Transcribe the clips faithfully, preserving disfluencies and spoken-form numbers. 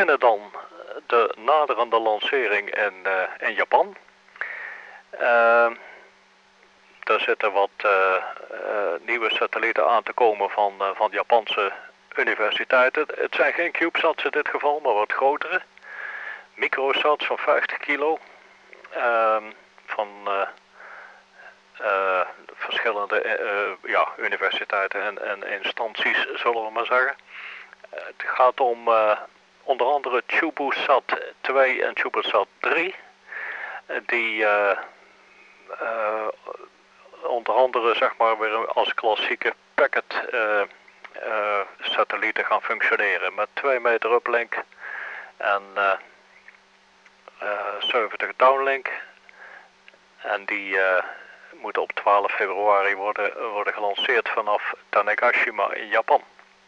beginnen dan de naderende lancering in, uh, in Japan. Uh, er zitten wat uh, uh, nieuwe satellieten aan te komen van, uh, van Japanse universiteiten. Het zijn geen CubeSats in dit geval, maar wat grotere. Microsats van vijftig kilo. Uh, van uh, uh, verschillende uh, ja, universiteiten en, en instanties, zullen we maar zeggen. Uh, het gaat om uh, onder andere CubeSat twee en CubeSat drie. Uh, die uh, uh, onder andere zeg maar weer als klassieke packet uh, uh, satellieten gaan functioneren. Met twee meter uplink en uh, uh, zeventig downlink. En die uh, moeten op twaalf februari worden, worden gelanceerd vanaf Tanegashima in Japan.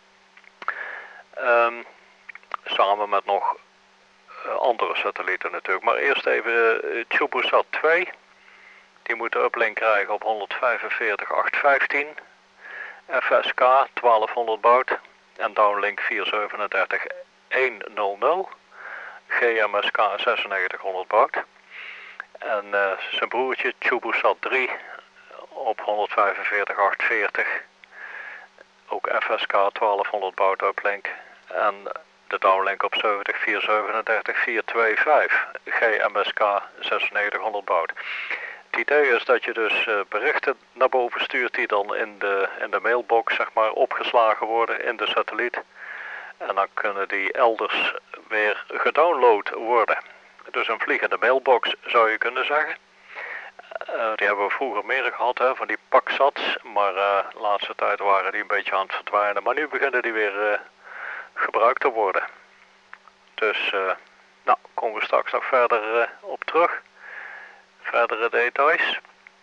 Um, samen met nog uh, andere satellieten natuurlijk. Maar eerst even uh, CubeSat twee. Die moet de uplink krijgen op honderdvijfenveertig achthonderdvijftien. F S K twaalfhonderd baud. En downlink vierhonderdzevenendertig honderd. G M S K zesennegentighonderd baud. En uh, zijn broertje CubeSat drie op honderdvijfenveertig achthonderdveertig. Ook F S K twaalfhonderd baud uplink. En de downlink op zeventig vierhonderdzevenendertig vierhonderdvijfenveertig. G M S K zesennegentighonderd baud. Het idee is dat je dus uh, berichten naar boven stuurt die dan in de, in de mailbox zeg maar opgeslagen worden in de satelliet. En dan kunnen die elders weer gedownload worden. Dus een vliegende mailbox zou je kunnen zeggen. Uh, die hebben we vroeger meer gehad hè, van die paksats. Maar uh, de laatste tijd waren die een beetje aan het verdwijnen. Maar nu beginnen die weer uh, gebruikt te worden. Dus uh, nou komen we straks nog verder uh, op terug. Verdere details.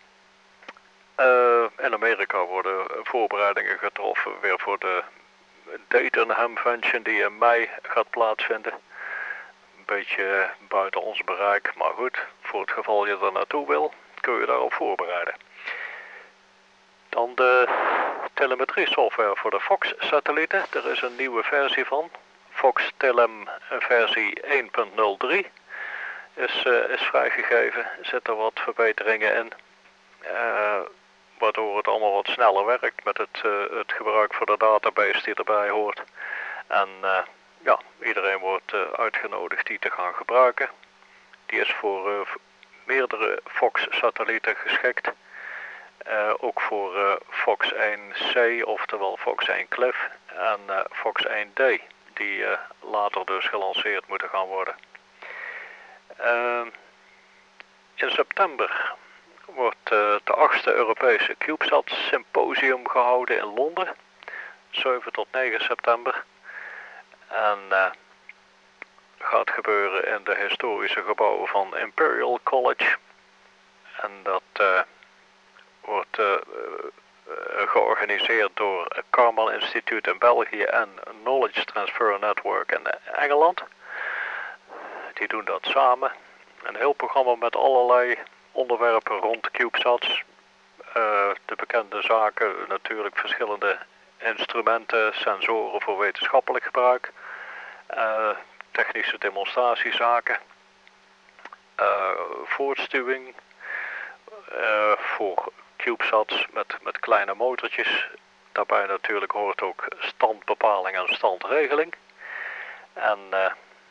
Uh, in Amerika worden voorbereidingen getroffen weer voor de Dayton Hamvention die in mei gaat plaatsvinden. Een beetje buiten ons bereik, maar goed, voor het geval je er naartoe wil, kun je daarop voorbereiden. Dan de telemetrie software voor de Fox satellieten. Er is een nieuwe versie van. Fox Telem versie één punt nul drie. Is, uh, is vrijgegeven, er zitten wat verbeteringen in, uh, waardoor het allemaal wat sneller werkt met het, uh, het gebruik van de database die erbij hoort. En uh, ja, iedereen wordt uh, uitgenodigd die te gaan gebruiken. Die is voor uh, meerdere Fox satellieten geschikt, uh, ook voor uh, Fox één C, oftewel Fox één Cliff en uh, Fox één D, die uh, later dus gelanceerd moeten gaan worden. Uh, in september wordt uh, de achtste Europese CubeSat Symposium gehouden in Londen. zeven tot negen september. En uh, gaat gebeuren in de historische gebouwen van Imperial College. En dat uh, wordt uh, uh, georganiseerd door het Carmel Institute in België en Knowledge Transfer Network in Engeland. Die doen dat samen. Een heel programma met allerlei onderwerpen rond CubeSats. Uh, de bekende zaken, natuurlijk verschillende instrumenten, sensoren voor wetenschappelijk gebruik. Uh, technische demonstratiezaken. Uh, voortstuwing. Uh, voor CubeSats met, met kleine motortjes. Daarbij natuurlijk hoort ook standbepaling en standregeling. En uh,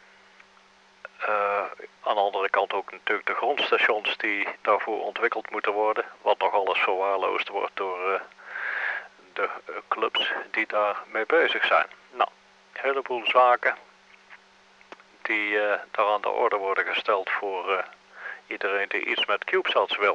uh, aan de andere kant ook natuurlijk de grondstations die daarvoor ontwikkeld moeten worden. Wat nog alles verwaarloosd wordt door uh, de uh, clubs die daarmee bezig zijn. Nou, een heleboel zaken die uh, daar aan de orde worden gesteld voor uh, iedereen die iets met CubeSats wil.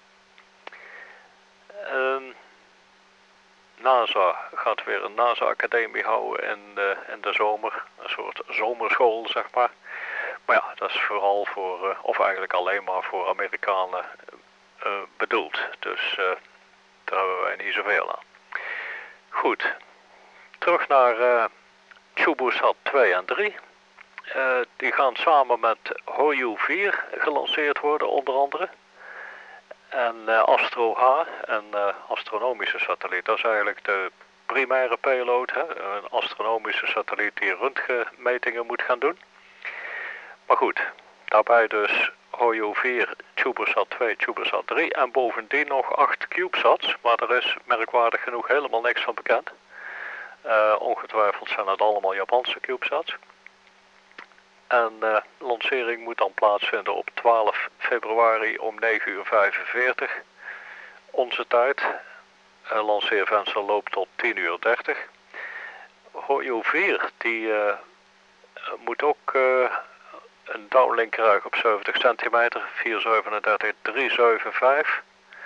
Um, NASA gaat weer een NASA-academie houden in de, in de zomer. Een soort zomerschool, zeg maar. Maar ja, dat is vooral voor, uh, of eigenlijk alleen maar voor Amerikanen uh, bedoeld. Dus uh, daar hebben wij niet zoveel aan. Goed, terug naar uh, CubeSat twee en drie. Uh, die gaan samen met Hoyu vier gelanceerd worden, onder andere. En uh, Astro H, een uh, astronomische satelliet, dat is eigenlijk de primaire payload, hè, een astronomische satelliet die röntgenmetingen moet gaan doen. Maar goed, daarbij dus Hoyo vier, CubeSat twee, CubeSat drie en bovendien nog acht CubeSats, maar er is merkwaardig genoeg helemaal niks van bekend. Uh, ongetwijfeld zijn het allemaal Japanse CubeSats. En de uh, lancering moet dan plaatsvinden op twaalf februari om negen uur vijfenveertig onze tijd. Het lanceervenster loopt tot tien uur dertig. Hoyo vier die uh, moet ook uh, een downlink krijgen op zeventig centimeter, vierhonderdzevenendertig driehonderdvijfenzeventig.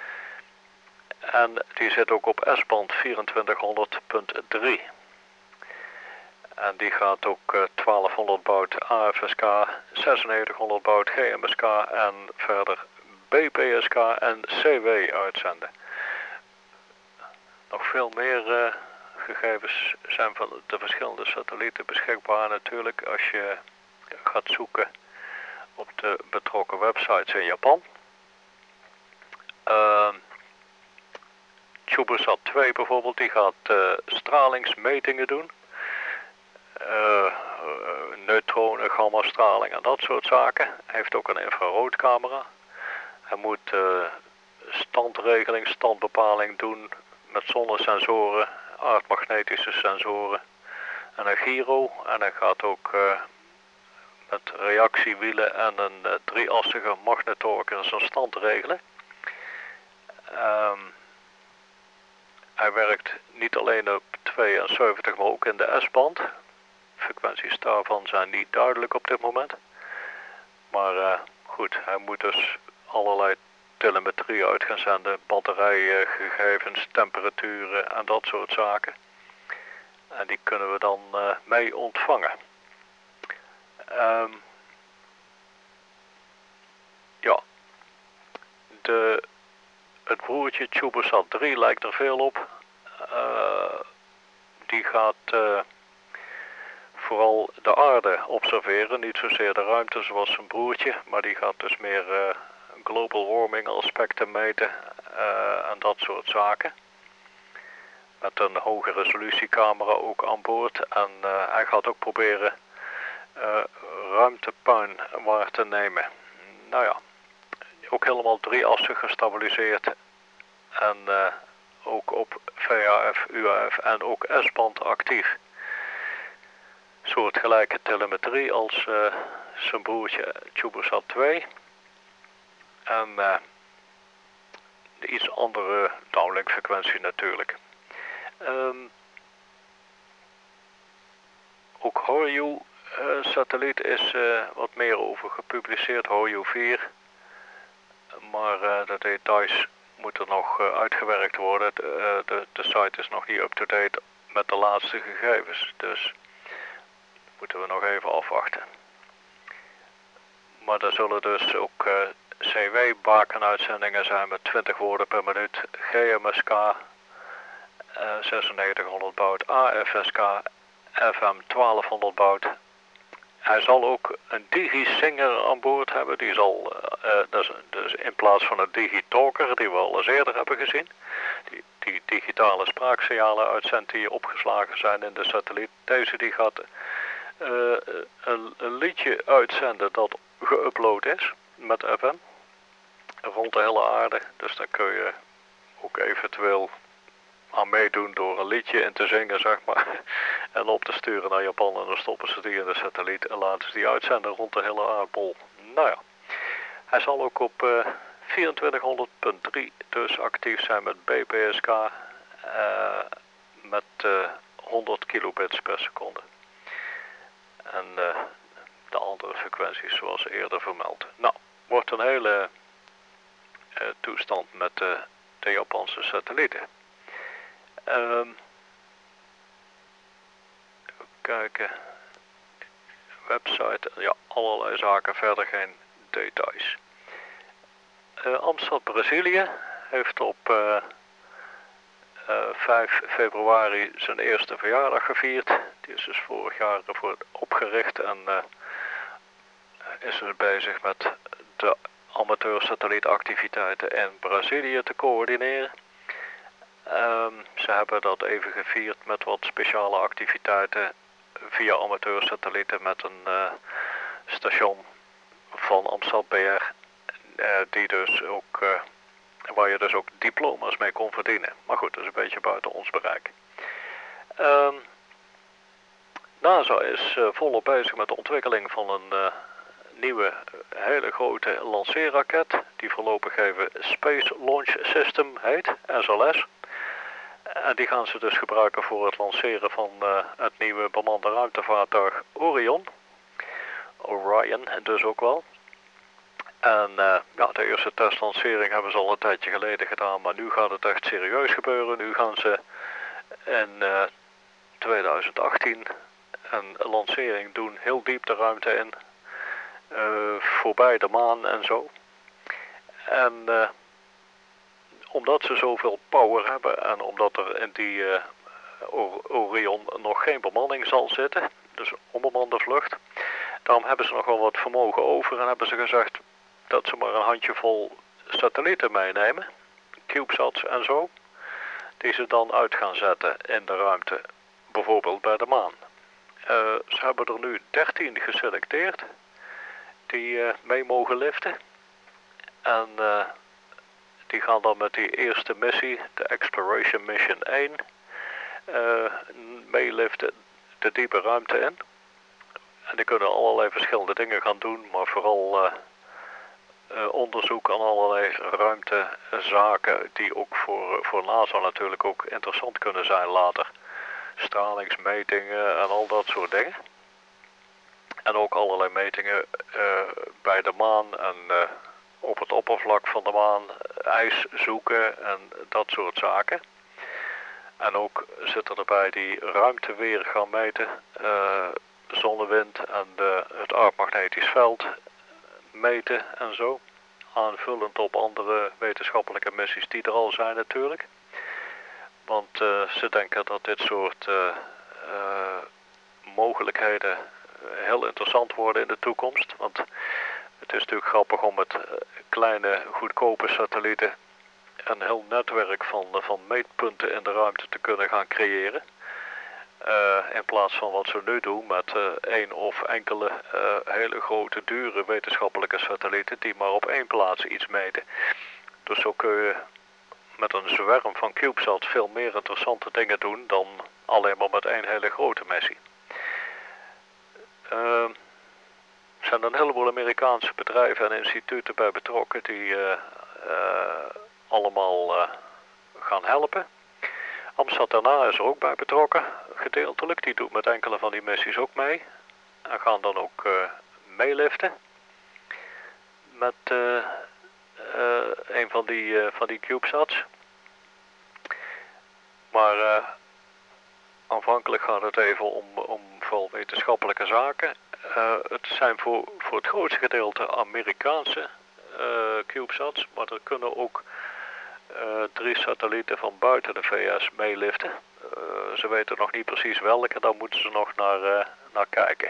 En die zit ook op S-band vierentwintighonderd punt drie. En die gaat ook uh, twaalfhonderd baud A F S K, zesennegentighonderd baud G M S K en verder B P S K en C W uitzenden. Nog veel meer uh, gegevens zijn van de verschillende satellieten beschikbaar natuurlijk als je gaat zoeken op de betrokken websites in Japan. Uh, CubeSat twee bijvoorbeeld, die gaat uh, stralingsmetingen doen. Uh, uh, neutronen, gammastraling en dat soort zaken. Hij heeft ook een infraroodcamera. Hij moet uh, standregeling, standbepaling doen met zonnesensoren, aardmagnetische sensoren en een gyro. En hij gaat ook uh, met reactiewielen en een uh, drieassige magnetorker zijn stand regelen. Um, hij werkt niet alleen op tweeënzeventig, maar ook in de S-band. Frequenties daarvan zijn niet duidelijk op dit moment. Maar uh, goed, hij moet dus allerlei telemetrie uit gaan zenden, batterijgegevens, temperaturen en dat soort zaken. En die kunnen we dan uh, mee ontvangen. Um, ja, de, het broertje CubeSat drie lijkt er veel op. Uh, die gaat uh, vooral de aarde observeren, niet zozeer de ruimte zoals zijn broertje, maar die gaat dus meer uh, global warming aspecten meten uh, en dat soort zaken. Met een hoge resolutiecamera ook aan boord en uh, hij gaat ook proberen uh, ruimtepuin waar te nemen. Nou ja, ook helemaal drieassig gestabiliseerd en uh, ook op V H F, U H F en ook S-band actief. Soortgelijke telemetrie als uh, zijn broertje CubeSat twee. En uh, de iets andere downlink frequentie natuurlijk. Um, ook Hoyo uh, satelliet is uh, wat meer over gepubliceerd, Hoyo vier. Maar uh, de details moeten nog uh, uitgewerkt worden. De, uh, de, de site is nog niet up-to-date met de laatste gegevens. Dus moeten we nog even afwachten. Maar er zullen dus ook uh, C W-bakenuitzendingen zijn met twintig woorden per minuut, G M S K, uh, zesennegentighonderd baud A F S K, F M twaalfhonderd baud. Hij zal ook een digi-singer aan boord hebben. Die zal, uh, uh, dus, dus in plaats van een digi-talker die we al eens eerder hebben gezien, die, die digitale spraaksignalen uitzendt die opgeslagen zijn in de satelliet. Deze die gaat uh, een, een liedje uitzenden dat geüpload is met F M rond de hele aarde. Dus dan kun je ook eventueel aan meedoen door een liedje in te zingen, zeg maar, en op te sturen naar Japan en dan stoppen ze die in de satelliet en laten ze die uitzenden rond de hele aardbol. Nou ja, hij zal ook op uh, vierentwintighonderd punt drie dus actief zijn met B P S K uh, met uh, honderd kilobits per seconde. En uh, de andere frequenties zoals eerder vermeld. Nou, wordt een hele uh, toestand met uh, de Japanse satellieten. Um, even kijken. Website, ja, allerlei zaken, verder geen details. Uh, Amsterdam Brazilië heeft op uh, uh, vijf februari zijn eerste verjaardag gevierd. Die is dus vorig jaar ervoor opgericht en uh, is dus bezig met de amateursatellietactiviteiten in Brazilië te coördineren. Um, ze hebben dat even gevierd met wat speciale activiteiten via amateursatellieten met een uh, station van Amstad B R, uh, die dus ook, uh, waar je dus ook diploma's mee kon verdienen. Maar goed, dat is een beetje buiten ons bereik. Um, NASA is uh, volop bezig met de ontwikkeling van een uh, nieuwe, hele grote lanceerraket, die voorlopig even Space Launch System heet, S L S. En die gaan ze dus gebruiken voor het lanceren van uh, het nieuwe bemande ruimtevaartuig Orion. Orion dus ook wel. En uh, ja, de eerste testlancering hebben ze al een tijdje geleden gedaan, maar nu gaat het echt serieus gebeuren. Nu gaan ze in uh, twintig achttien een lancering doen, heel diep de ruimte in, uh, voorbij de maan en zo. En uh, omdat ze zoveel power hebben en omdat er in die uh, Orion nog geen bemanning zal zitten, dus onbemande vlucht, daarom hebben ze nog wel wat vermogen over en hebben ze gezegd dat ze maar een handjevol satellieten meenemen, CubeSats en zo, die ze dan uit gaan zetten in de ruimte, bijvoorbeeld bij de maan. Uh, ze hebben er nu dertien geselecteerd die uh, mee mogen liften en uh, die gaan dan met die eerste missie, de Exploration Mission één, uh, meeliften de diepe ruimte in. En die kunnen allerlei verschillende dingen gaan doen, maar vooral uh, uh, onderzoek aan allerlei ruimtezaken die ook voor, voor NASA natuurlijk ook interessant kunnen zijn later. Stralingsmetingen en al dat soort dingen. En ook allerlei metingen uh, bij de maan en uh, op het oppervlak van de maan, ijs zoeken en dat soort zaken. En ook zitten erbij die ruimteweer gaan meten, uh, zonnewind en de, het aardmagnetisch veld meten en zo. Aanvullend op andere wetenschappelijke missies die er al zijn natuurlijk. Want uh, ze denken dat dit soort uh, uh, mogelijkheden heel interessant worden in de toekomst. Want het is natuurlijk grappig om met uh, kleine, goedkope satellieten een heel netwerk van, uh, van meetpunten in de ruimte te kunnen gaan creëren. Uh, in plaats van wat ze nu doen met uh, één of enkele uh, hele grote, dure wetenschappelijke satellieten die maar op één plaats iets meten. Dus zo kun je met een zwerm van CubeSats veel meer interessante dingen doen dan alleen maar met één hele grote missie. Uh, er zijn een heleboel Amerikaanse bedrijven en instituten bij betrokken die uh, uh, allemaal uh, gaan helpen. Amstad daarna is er ook bij betrokken, gedeeltelijk. Die doet met enkele van die missies ook mee. En gaan dan ook uh, meeliften met uh, uh, een van die, uh, van die CubeSats. Maar uh, aanvankelijk gaat het even om, om vooral wetenschappelijke zaken. Uh, het zijn voor, voor het grootste gedeelte Amerikaanse uh, CubeSats, maar er kunnen ook uh, drie satellieten van buiten de V S meeliften. Uh, ze weten nog niet precies welke, daar moeten ze nog naar, uh, naar kijken.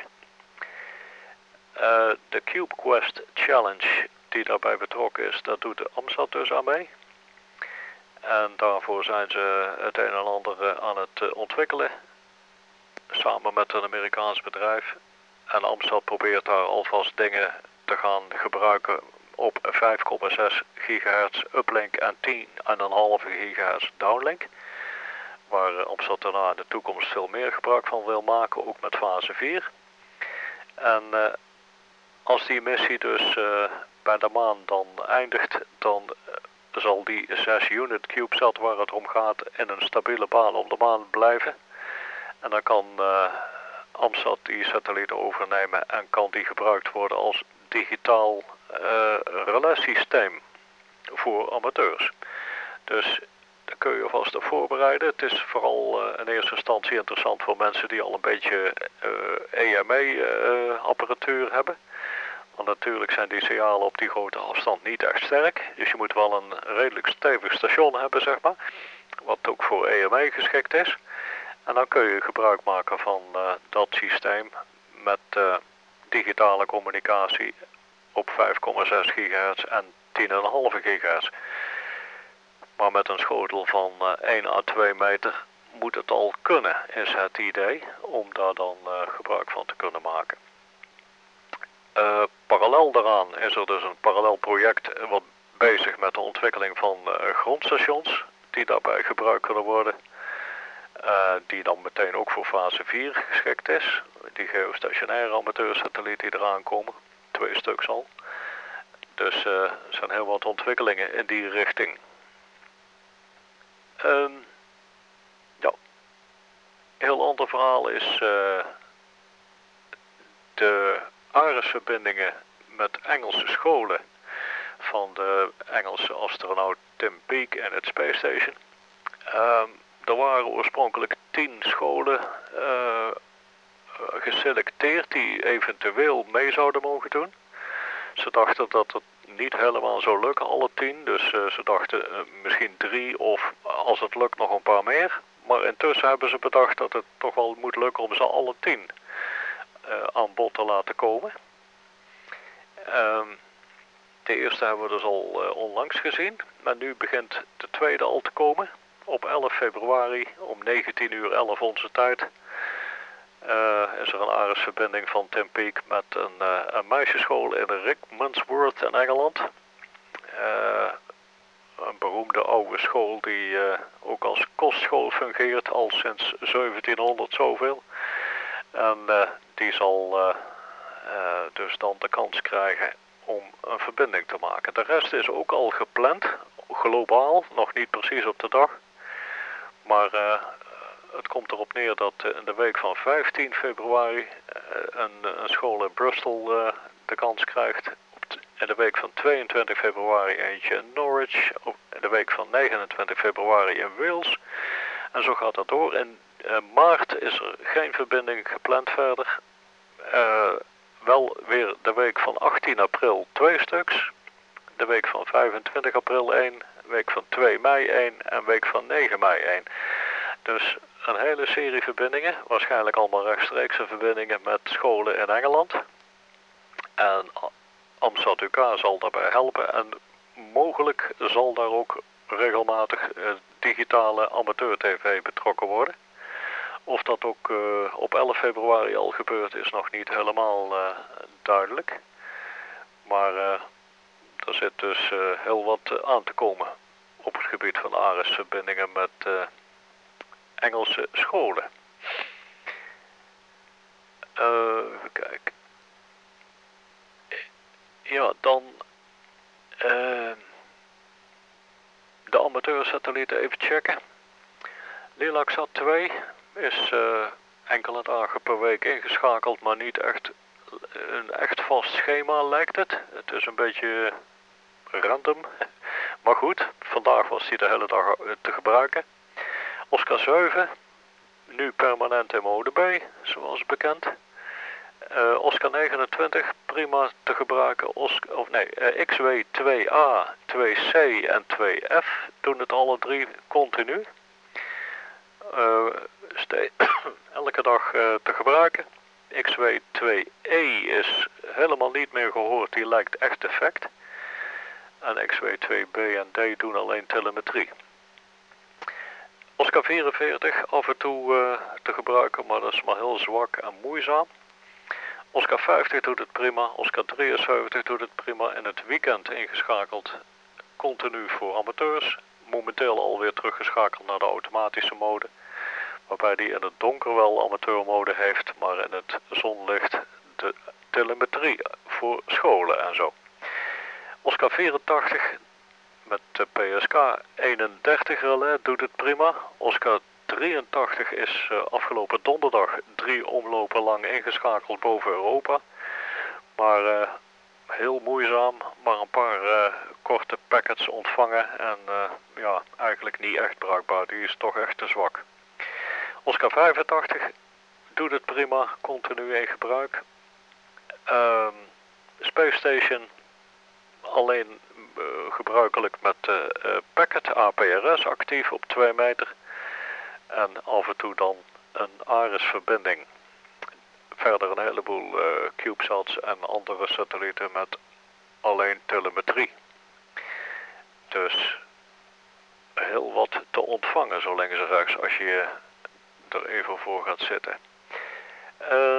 Uh, de CubeQuest Challenge die daarbij betrokken is, daar doet de Amstad dus aan mee. En daarvoor zijn ze het een en ander aan het uh, ontwikkelen, samen met een Amerikaans bedrijf. En Amstad probeert daar alvast dingen te gaan gebruiken op vijf komma zes gigahertz uplink en tien komma vijf gigahertz downlink. Waar Amstad daarna in de toekomst veel meer gebruik van wil maken, ook met fase vier. En uh, als die missie dus uh, bij de maan dan eindigt, dan uh, zal die zes unit CubeSat waar het om gaat in een stabiele baan op de maan blijven. En dan kan uh, Amstad die satellieten overnemen en kan die gebruikt worden als digitaal uh, relatiesysteem voor amateurs. Dus daar kun je vast op voorbereiden. Het is vooral uh, in eerste instantie interessant voor mensen die al een beetje uh, E M E-apparatuur uh, hebben. Want natuurlijk zijn die signalen op die grote afstand niet echt sterk. Dus je moet wel een redelijk stevig station hebben, zeg maar. Wat ook voor E M E geschikt is. En dan kun je gebruik maken van uh, dat systeem met uh, digitale communicatie op vijf komma zes gigahertz en tien komma vijf gigahertz. Maar met een schotel van uh, één à twee meter moet het al kunnen, is het idee, om daar dan uh, gebruik van te kunnen maken. Uh, parallel daaraan is er dus een parallel project wat bezig met de ontwikkeling van uh, grondstations, die daarbij gebruikt kunnen worden. Uh, die dan meteen ook voor fase vier geschikt is. Die geostationaire amateursatellieten die eraan komen. Twee stuks al. Dus uh, er zijn heel wat ontwikkelingen in die richting. Um, ja. Een heel ander verhaal is uh, de ARES-verbindingen met Engelse scholen van de Engelse astronaut Tim Peake en het Space Station. Um, er waren oorspronkelijk tien scholen uh, geselecteerd die eventueel mee zouden mogen doen. Ze dachten dat het niet helemaal zou lukken, alle tien. Dus uh, ze dachten uh, misschien drie of als het lukt nog een paar meer. Maar intussen hebben ze bedacht dat het toch wel moet lukken om ze alle tien uh, aan bod te laten komen. Um, de eerste hebben we dus al uh, onlangs gezien. Maar nu begint de tweede al te komen. Op elf februari om negentien uur elf onze tijd uh, is er een ARES-verbinding van Tim Peake met een, uh, een meisjesschool in Rickmansworth in Engeland. Uh, een beroemde oude school die uh, ook als kostschool fungeert al sinds zeventienhonderd zoveel. En uh, die zal uh, uh, dus dan de kans krijgen om een verbinding te maken. De rest is ook al gepland, globaal, nog niet precies op de dag. Maar uh, het komt erop neer dat uh, in de week van vijftien februari uh, een, een school in Bristol uh, de kans krijgt. Op t- in de week van tweeëntwintig februari eentje in Norwich. Op, in de week van negenentwintig februari in Wales. En zo gaat dat door. In uh, maart is er geen verbinding gepland verder. Uh, wel weer de week van achttien april twee stuks. De week van vijfentwintig april één. Week van twee mei één en week van negen mei één. Dus een hele serie verbindingen, waarschijnlijk allemaal rechtstreekse verbindingen met scholen in Engeland. En Amstad U K zal daarbij helpen en mogelijk zal daar ook regelmatig uh, digitale amateur-tv betrokken worden. Of dat ook uh, op elf februari al gebeurt is nog niet helemaal uh, duidelijk. Maar uh, er zit dus uh, heel wat aan te komen op het gebied van ARES-verbindingen met uh, Engelse scholen. Uh, even kijken. Ja, dan uh, de amateursatellieten even checken. Lilacsat twee is uh, enkele dagen per week ingeschakeld, maar niet echt een echt vast schema lijkt het. Het is een beetje random. Maar goed, vandaag was die de hele dag te gebruiken. Oscar zeven, nu permanent in mode B, zoals bekend. Uh, Oscar negenentwintig, prima te gebruiken. Oscar, of nee, uh, X W twee A, twee C en twee F doen het alle drie continu. Uh, elke dag uh, te gebruiken. X W twee E is helemaal niet meer gehoord, die lijkt echt defect. En X W twee B en D doen alleen telemetrie. Oscar vierenveertig af en toe uh, te gebruiken, maar dat is maar heel zwak en moeizaam. Oscar vijftig doet het prima, Oscar drieënzeventig doet het prima. In het weekend ingeschakeld, continu voor amateurs. Momenteel alweer teruggeschakeld naar de automatische mode. Waarbij die in het donker wel amateurmode heeft, maar in het zonlicht de telemetrie voor scholen en zo. Oscar vierentachtig met de P S K eenendertig relais doet het prima. Oscar drieëntachtig is uh, afgelopen donderdag drie omlopen lang ingeschakeld boven Europa. Maar uh, heel moeizaam, maar een paar uh, korte packets ontvangen en uh, ja, eigenlijk niet echt bruikbaar. Die is toch echt te zwak. Oscar vijfentachtig doet het prima, continu in gebruik. Uh, Space Station alleen uh, gebruikelijk met uh, uh, packet A P R S actief op twee meter. En af en toe dan een ARES-verbinding. Verder een heleboel uh, CubeSats en andere satellieten met alleen telemetrie. Dus heel wat te ontvangen zo links en rechts als je er even voor gaat zitten. Uh,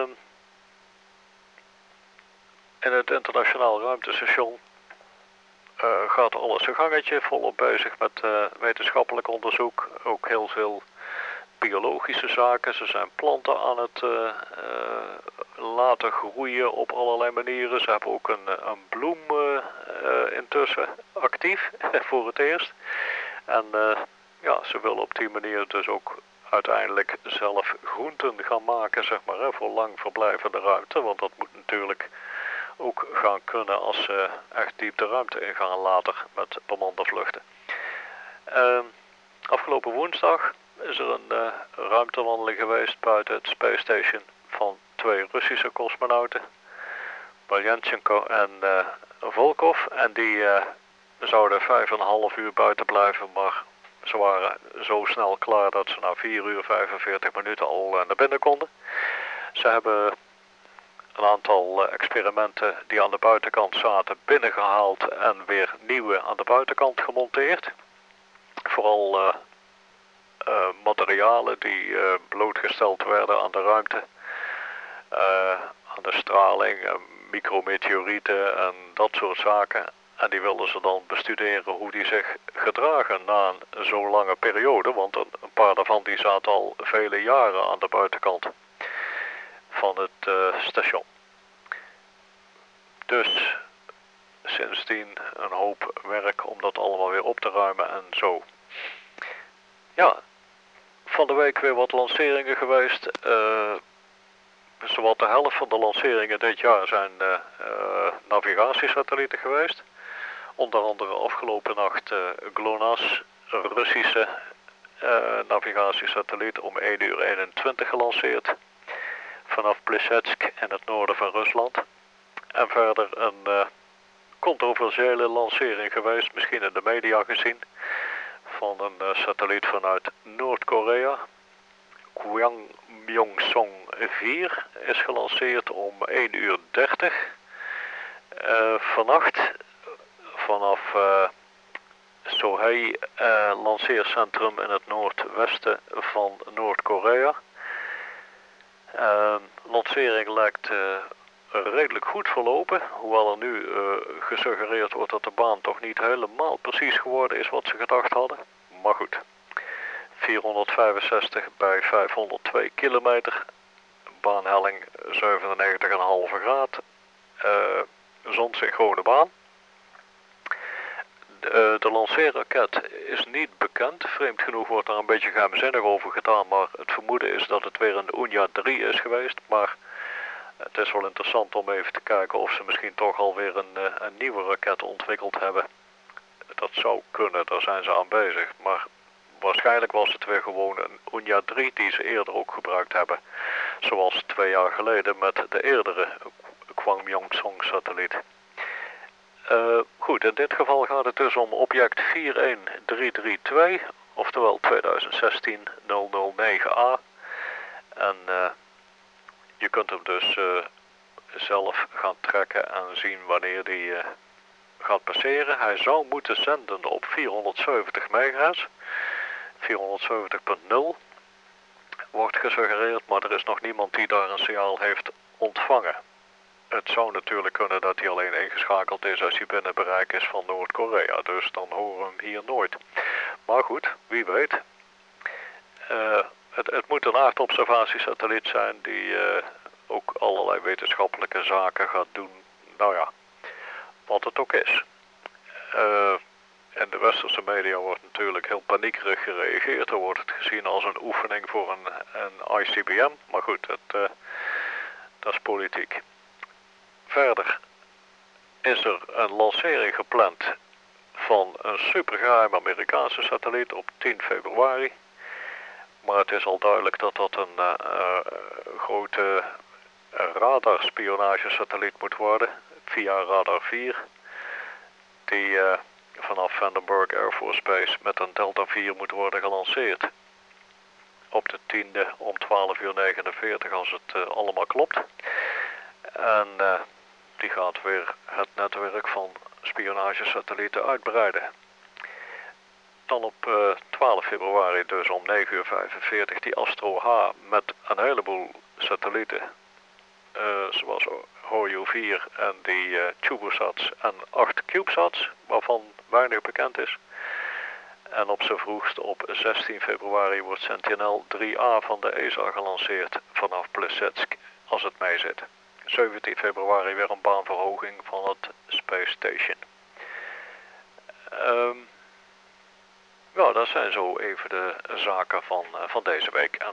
in het internationaal ruimtestation uh, gaat alles zijn gangetje, volop bezig met uh, wetenschappelijk onderzoek. Ook heel veel biologische zaken. Ze zijn planten aan het uh, uh, laten groeien op allerlei manieren. Ze hebben ook een, een bloem uh, uh, intussen actief voor het eerst. En uh, ja, ze willen op die manier dus ook uiteindelijk zelf groenten gaan maken, zeg maar, hè, voor lang verblijvende ruimte. Want dat moet natuurlijk ook gaan kunnen als ze echt diep de ruimte ingaan later met bemande vluchten. Uh, afgelopen woensdag is er een uh, ruimtewandeling geweest buiten het Space Station van twee Russische cosmonauten, Belyanchenko en uh, Volkov. En die uh, zouden vijf en een half uur buiten blijven, maar ze waren zo snel klaar dat ze na vier uur vijfenveertig minuten al uh, naar binnen konden. Ze hebben een aantal uh, experimenten die aan de buitenkant zaten binnengehaald en weer nieuwe aan de buitenkant gemonteerd. Vooral uh, uh, materialen die uh, blootgesteld werden aan de ruimte, uh, aan de straling, uh, micrometeorieten en dat soort zaken. En die wilden ze dan bestuderen hoe die zich gedragen na een zo lange periode, want een, een paar daarvan die zaten al vele jaren aan de buitenkant van het uh, station. Dus sindsdien een hoop werk om dat allemaal weer op te ruimen en zo. Ja, van de week weer wat lanceringen geweest. Uh, zowat de helft van de lanceringen dit jaar zijn uh, uh, navigatiesatellieten geweest. Onder andere afgelopen nacht uh, GLONASS, een Russische uh, navigatiesatelliet, om één uur eenentwintig gelanceerd. Vanaf Plesetsk in het noorden van Rusland. En verder een uh, controversiële lancering geweest, misschien in de media gezien, van een uh, satelliet vanuit Noord-Korea. Gwangyonsong vier is gelanceerd om één uur dertig uh, vannacht vanaf uh, Sohae uh, lanceercentrum in het noordwesten van Noord-Korea. Uh, lancering lijkt uh, redelijk goed verlopen, hoewel er nu uh, gesuggereerd wordt dat de baan toch niet helemaal precies geworden is wat ze gedacht hadden. Maar goed, vierhonderdvijfenzestig bij vijfhonderdtwee kilometer, baanhelling zevenennegentig komma vijf graad, uh, zonsynchrone baan. De, de lanceerraket is niet bekend. Vreemd genoeg wordt daar een beetje geheimzinnig over gedaan, maar het vermoeden is dat het weer een Unya drie is geweest. Maar het is wel interessant om even te kijken of ze misschien toch alweer een, een nieuwe raket ontwikkeld hebben. Dat zou kunnen, daar zijn ze aan bezig. Maar waarschijnlijk was het weer gewoon een Unya drie die ze eerder ook gebruikt hebben. Zoals twee jaar geleden met de eerdere Gwangyonsong satelliet. Uh, goed, in dit geval gaat het dus om object vier een drie drie twee, oftewel tweeduizend zestien nul nul negen A. En uh, je kunt hem dus uh, zelf gaan trekken en zien wanneer die uh, gaat passeren. Hij zou moeten zenden op vierhonderdzeventig megahertz, vierhonderdzeventig punt nul wordt gesuggereerd, maar er is nog niemand die daar een signaal heeft ontvangen. Het zou natuurlijk kunnen dat hij alleen ingeschakeld is als hij binnen bereik is van Noord-Korea, dus dan horen we hem hier nooit. Maar goed, wie weet. Uh, het, het moet een aardobservatiesatelliet zijn die uh, ook allerlei wetenschappelijke zaken gaat doen. Nou ja, wat het ook is. Uh, in de westerse media wordt natuurlijk heel paniekerig gereageerd. Er wordt het gezien als een oefening voor een, een I C B M. Maar goed, het, uh, dat is politiek. Verder is er een lancering gepland van een supergeheim Amerikaanse satelliet op tien februari. Maar het is al duidelijk dat dat een uh, uh, grote uh, radarspionagesatelliet moet worden, via Radar vier. Die uh, vanaf Vandenberg Air Force Base met een Delta vier moet worden gelanceerd. Op de tiende om twaalf uur negenenveertig als het uh, allemaal klopt. En uh, die gaat weer het netwerk van spionagesatellieten uitbreiden. Dan op uh, twaalf februari, dus om negen uur vijfenveertig, die Astro H met een heleboel satellieten. Uh, zoals Hoyo vier en die uh, CubeSats en acht CubeSats, waarvan weinig bekend is. En op z'n vroegst op zestien februari wordt Sentinel drie A van de E S A gelanceerd vanaf Plesetsk, als het mee zit. zeventien februari weer een baanverhoging van het Space Station. Um, ja, dat zijn zo even de zaken van, uh, van deze week. En